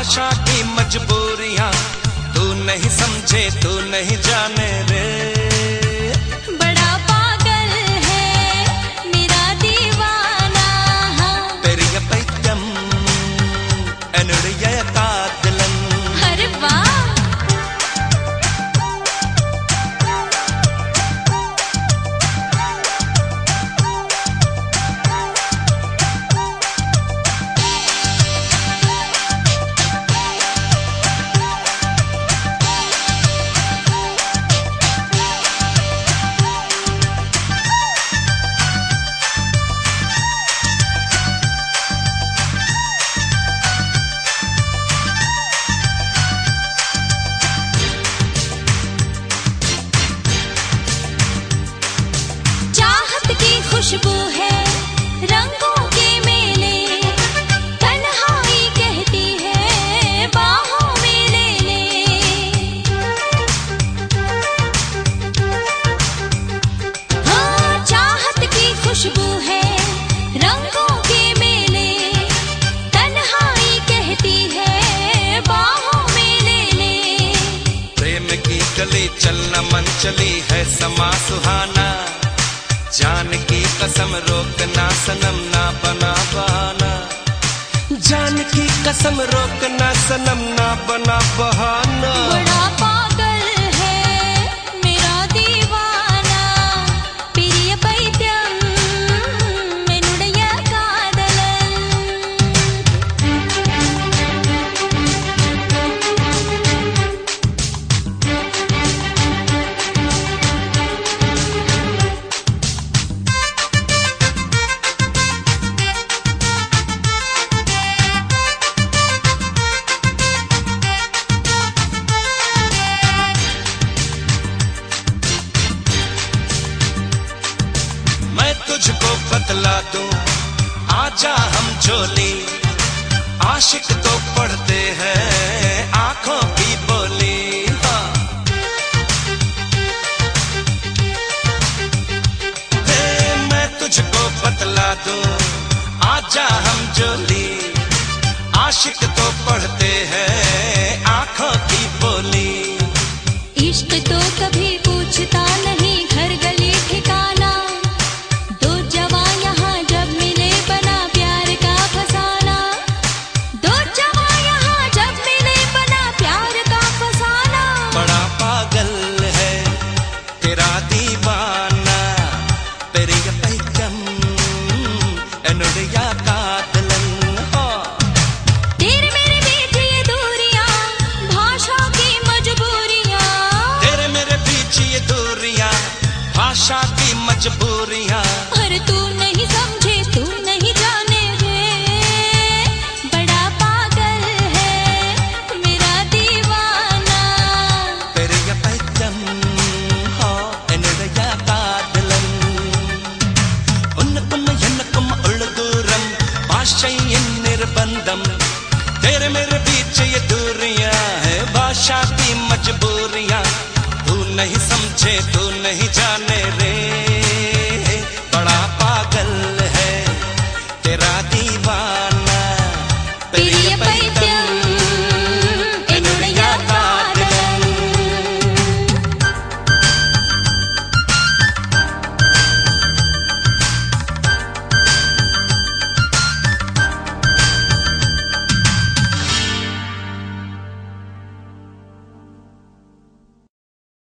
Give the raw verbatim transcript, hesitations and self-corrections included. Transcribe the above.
भाषा की मजबूरियां तू नहीं समझे, तू नहीं जाने रे। बड़ा पागल है मेरा दीवाना, पेरिय पैत्यम एनुड़िय कादलन। अरे वाह, खुशबू है रंगों के मेले, तन्हाई कहती है बाहों में ले ले। हाँ, चाहत की खुशबू है रंगों के मेले, तन्हाई कहती है बाहों में ले ले। प्रेम की गली चलना मन चली है समा सुहाना, जान की कसम रोकना सनम ना बना बहाना। जान की कसम रोकना सनम ना बना बहाना। बड़ा पागल है मेरा दीवाना, प्रिय पैत्यम एनुड़िय कादलन। तुझको बतला दूं आजा हम झोली, आशिक तो पढ़ते हैं आंखों की बोली। हाँ। मैं तुझको बतला दूं आजा हम झोली, आशिक तो पढ़ते हैं आंखों की बोली। इश्क तो कभी पूछता नहीं घर गली ठिकाना, तेरे मेरे बीच ये दूरियां भाषा की मजबूरियां, तेरे मेरे बीच ये दूरियां भाषा की मजबूरियां। और तू नहीं समझे, तू नहीं जाने रे। बड़ा पागल है मेरा दीवाना, पेरिय पैत्यम एनुड़िय कादलन। उन्नकुम एन्नकुम उल्लूदूरम भाषायिन निर्बंधम, तेरे मेरे बीच ये दूरियां है भाषा की मजबूरियां। तू नहीं समझे, तू